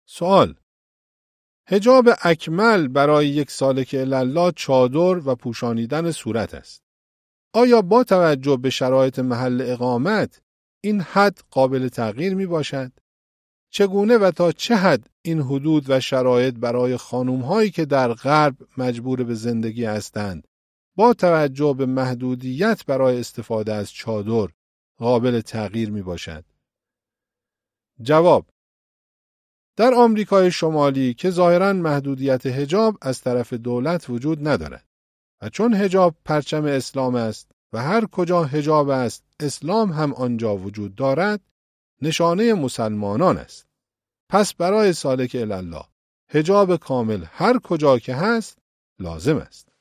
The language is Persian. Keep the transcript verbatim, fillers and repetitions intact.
سوال: حجاب اکمل برای یک سالک الله چادر و پوشانیدن صورت است. آیا با توجه به شرایط محل اقامت این حد قابل تغییر می باشد؟ چگونه و تا چه حد این حدود و شرایط برای خانم‌هایی که در غرب مجبور به زندگی هستند با توجه به محدودیت برای استفاده از چادر قابل تغییر می باشد؟ جواب: در آمریکای شمالی که ظاهراً محدودیت حجاب از طرف دولت وجود ندارد و چون حجاب پرچم اسلام است و هر کجا حجاب است اسلام هم آنجا وجود دارد، نشانه مسلمانان است. پس برای سالک الله حجاب کامل هر کجا که هست لازم است.